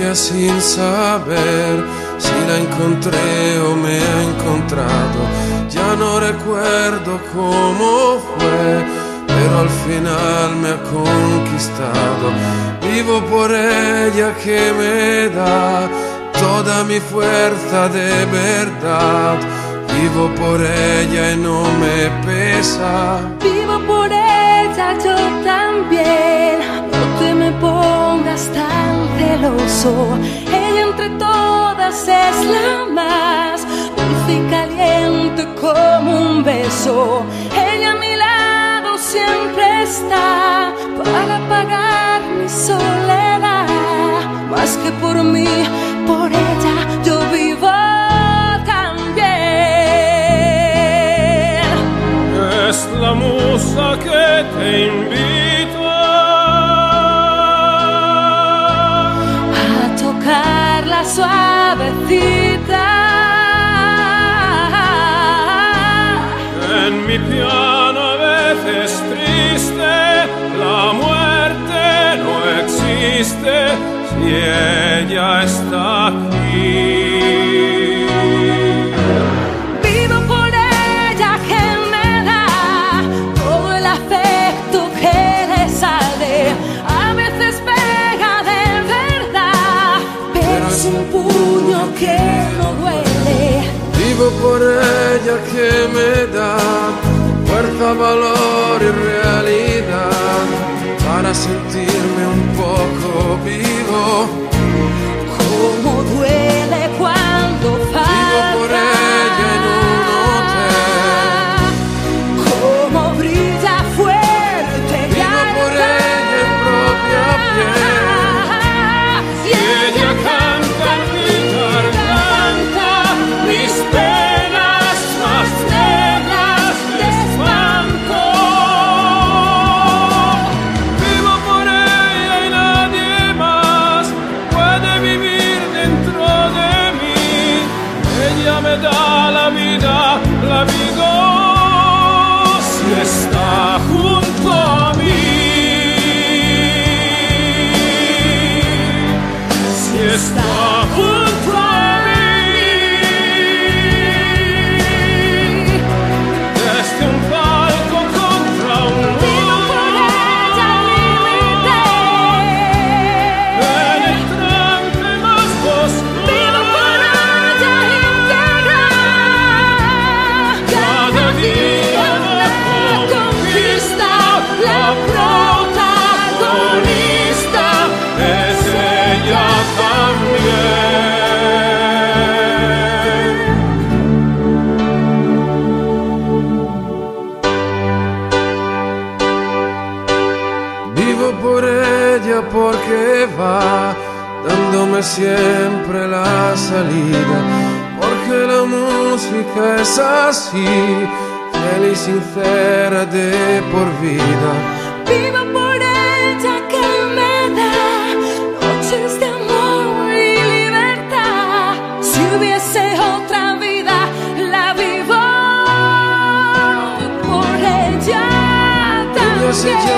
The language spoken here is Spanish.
ella sin saber si la encontré o me ha encontrado. Ya no recuerdo cómo fue, pero al final me ha conquistado. Vivo por ella que me da toda mi fuerza de verdad. Vivo por ella y no me pesa. Vivo por ella yo también. No te me pongas tan celoso. Ella entre todas es la más dulce y caliente como un beso. Ella a mi lado siempre está para apagar mi soledad. Más que por mí, por ella yo vivo también. Es la musa que te invita a tocarla suavecita. En mi piano a veces triste, la muerte no existe si ella está aquí. Vivo por ella que me da todo el afecto que le sale. A veces pega de verdad, pero es un puño que no duele. Vivo por ella que me da fuerza, valor y realidad para sentirme un poco vivo. Cómo duele cuando falta. Vivo por ella en un hotel. Cómo brilla fuerte. Vivo por ella en propia piel. Y ella canta en mi garganta mis penas más negras de espanto. Vivo por ella y nadie más puede vivir dentro de mí. Ella me da la vida si está junto a mí. Si está junto a mí. Desde un palco contra un Vivo por ella límite. en el trance más oscuro. Vivo por ella íntegra. Cada día me conquista. La protagonista Es ella también. Vivo por ella porque va dándome siempre la salida, porque la música es así, fiel y sincera de por vida. Vivo por ella que me da noches de amor y libertad. Si hubiese otra vida, la vivo por ella Ella se también.